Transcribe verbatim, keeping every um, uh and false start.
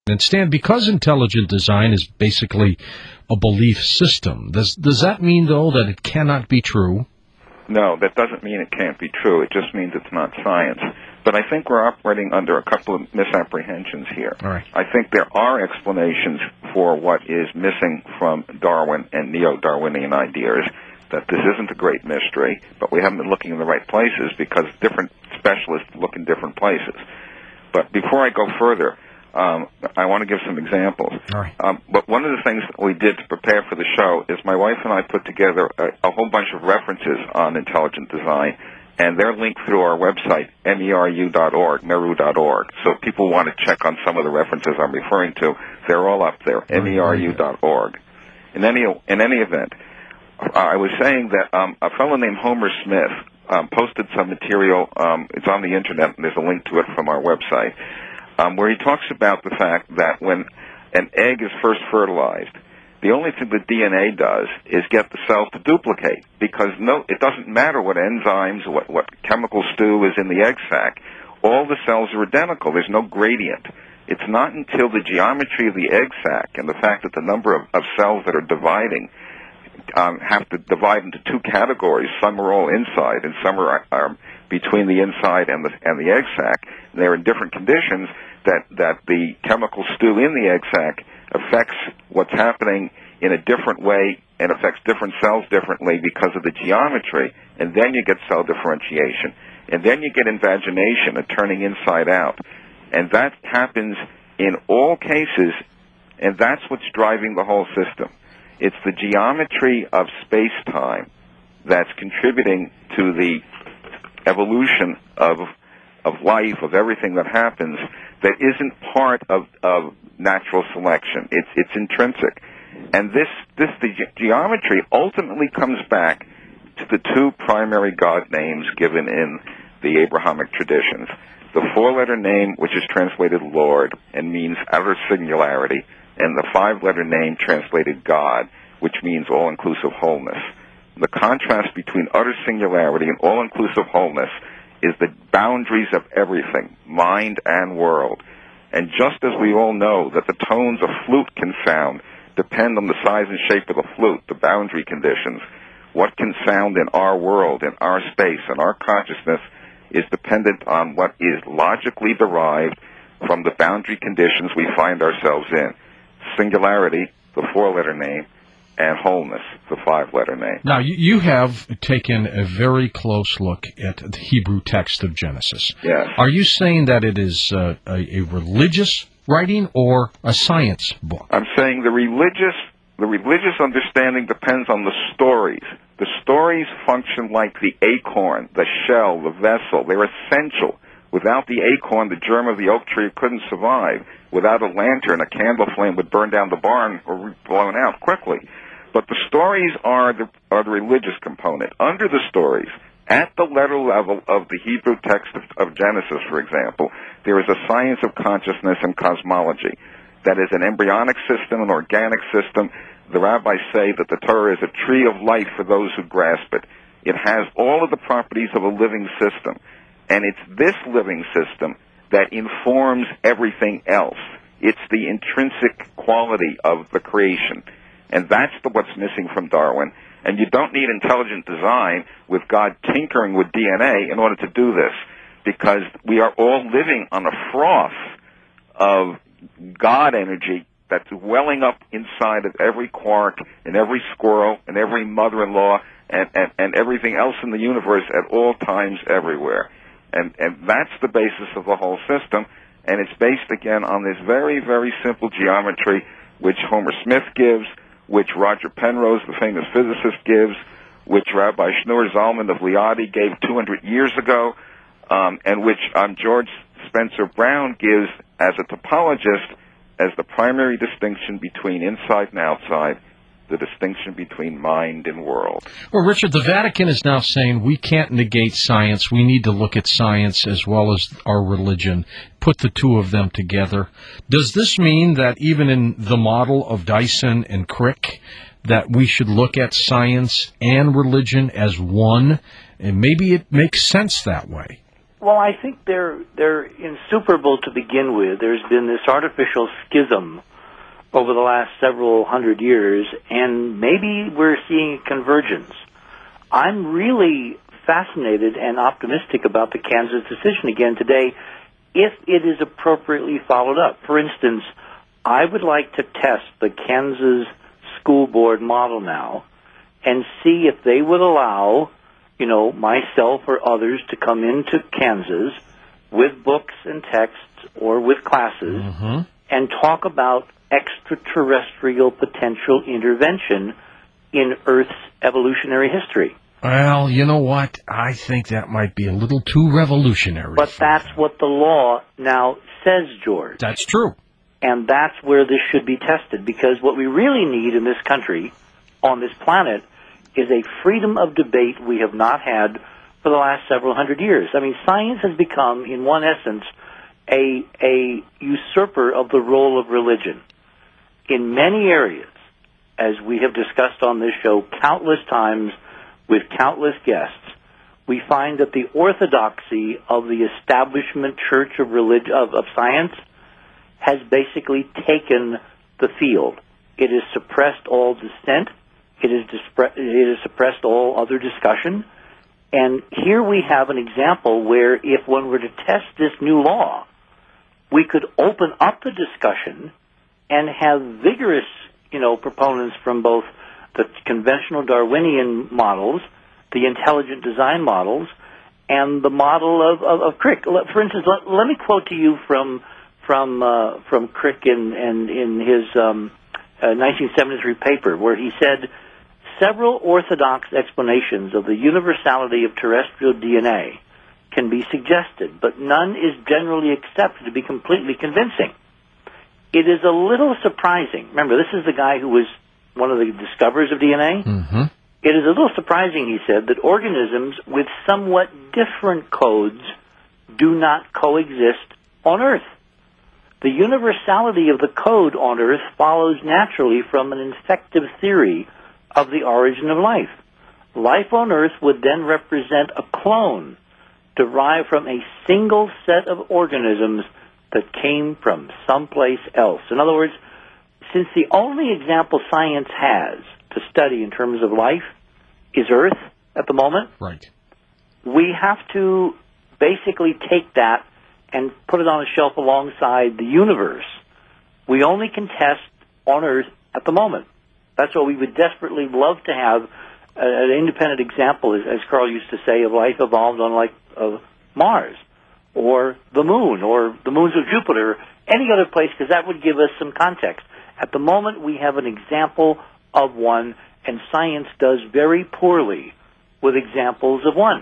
And Stan, because intelligent design is basically a belief system, does does that mean, though, that it cannot be true? No, that doesn't mean it can't be true. It just means it's not science. But I think we're operating under a couple of misapprehensions here. All right. I think there are explanations for what is missing from Darwin and neo-Darwinian ideas, that this isn't a great mystery, but we haven't been looking in the right places because different specialists look in different places. But before I go further, um, I want to give some examples. All right. Um, but one of the things that we did to prepare for the show is my wife and I put together a, a whole bunch of references on intelligent design, and they're linked through our website, meru dot org, meru dot org. So if people want to check on some of the references I'm referring to, they're all up there, meru dot org. In any, in any event, I was saying that um, a fellow named Homer Smith um, posted some material. Um, it's on the Internet, and there's a link to it from our website, um, where he talks about the fact that when an egg is first fertilized, the only thing the D N A does is get the cells to duplicate, because no, it doesn't matter what enzymes, what, what chemical stew is in the egg sac. All the cells are identical. There's no gradient. It's not until the geometry of the egg sac and the fact that the number of, of cells that are dividing um, have to divide into two categories. Some are all inside, and some are, are between the inside and the and the egg sac. And they're in different conditions. That that the chemical stew in the egg sac affects what's happening in a different way and affects different cells differently because of the geometry, and then you get cell differentiation. And then you get invagination, a turning inside out. And that happens in all cases, and that's what's driving the whole system. It's the geometry of space-time that's contributing to the evolution of of life, of everything that happens, that isn't part of, of natural selection. It's it's intrinsic. And this, this the ge- geometry ultimately comes back to the two primary God names given in the Abrahamic traditions. The four-letter name, which is translated Lord and means outer singularity, and the five-letter name translated God, which means all-inclusive wholeness. The contrast between utter singularity and all-inclusive wholeness is the boundaries of everything, mind and world. And just as we all know that the tones a flute can sound depend on the size and shape of the flute, the boundary conditions, what can sound in our world, in our space, in our consciousness, is dependent on what is logically derived from the boundary conditions we find ourselves in. Singularity, the four-letter name, and wholeness, the five-letter name. Now, you, you have taken a very close look at the Hebrew text of Genesis. Yes. Are you saying that it is uh, a, a religious writing or a science book? I'm saying the religious, the religious understanding depends on the stories. The stories function like the acorn, the shell, the vessel. They're essential. Without the acorn, the germ of the oak tree couldn't survive. Without a lantern, a candle flame would burn down the barn or be blown out quickly. But the stories are the, are the religious component. Under the stories, at the letter level of the Hebrew text of, of Genesis, for example, there is a science of consciousness and cosmology. That is an embryonic system, an organic system. The rabbis say that the Torah is a tree of life for those who grasp it. It has all of the properties of a living system. And it's this living system that informs everything else. It's the intrinsic quality of the creation. And that's the, what's missing from Darwin. And you don't need intelligent design with God tinkering with D N A in order to do this, because we are all living on a froth of God energy that's welling up inside of every quark and every squirrel and every mother-in-law and, and, and everything else in the universe at all times everywhere. And, and that's the basis of the whole system, and it's based, again, on this very, very simple geometry which Homer Smith gives, which Roger Penrose, the famous physicist, gives, which Rabbi Shneur Zalman of Liadi gave two hundred years ago, um, and which um, George Spencer Brown gives as a topologist as the primary distinction between inside and outside, the distinction between mind and world. Well, Richard, the Vatican is now saying we can't negate science. We need to look at science as well as our religion, put the two of them together. Does this mean that even in the model of Dyson and Crick, that we should look at science and religion as one? And maybe it makes sense that way. Well, I think they're they're insuperable to begin with. There's been this artificial schism over the last several hundred years, and maybe we're seeing a convergence. I'm really fascinated and optimistic about the Kansas decision again today if it is appropriately followed up. For instance, I would like to test the Kansas school board model now and see if they would allow, you know, myself or others to come into Kansas with books and texts or with classes Mm-hmm. and talk about extraterrestrial potential intervention in Earth's evolutionary history. Well, you know what? I think that might be a little too revolutionary. But for that's them. what the law now says, George. That's true. And that's where this should be tested, because what we really need in this country, on this planet, is a freedom of debate we have not had for the last several hundred years. I mean, science has become, in one essence, a, a usurper of the role of religion. In many areas, as we have discussed on this show countless times with countless guests, we find that the orthodoxy of the establishment church of, relig- of, of science has basically taken the field. It has suppressed all dissent. It has, dispre- it has suppressed all other discussion. And here we have an example where if one were to test this new law, we could open up the discussion and have vigorous, you know, proponents from both the conventional Darwinian models, the intelligent design models, and the model of, of, of Crick. For instance, let, let me quote to you from from uh, from Crick in, in, in his um, uh, nineteen seventy-three paper, where he said, several orthodox explanations of the universality of terrestrial D N A can be suggested, but none is generally accepted to be completely convincing. It is a little surprising. Remember, this is the guy who was one of the discoverers of D N A. Mm-hmm. It is a little surprising, he said, that organisms with somewhat different codes do not coexist on Earth. The universality of the code on Earth follows naturally from an infective theory of the origin of life. Life on Earth would then represent a clone derived from a single set of organisms that came from someplace else. In other words, since the only example science has to study in terms of life is Earth at the moment, Right. we have to basically take that and put it on a shelf alongside the universe. We only can test on Earth at the moment. That's why we would desperately love to have an independent example, as Carl used to say, of life evolved on like of Mars or the Moon or the moons of Jupiter, any other place, because that would give us some context. At the moment, we have an example of one, and science does very poorly with examples of one.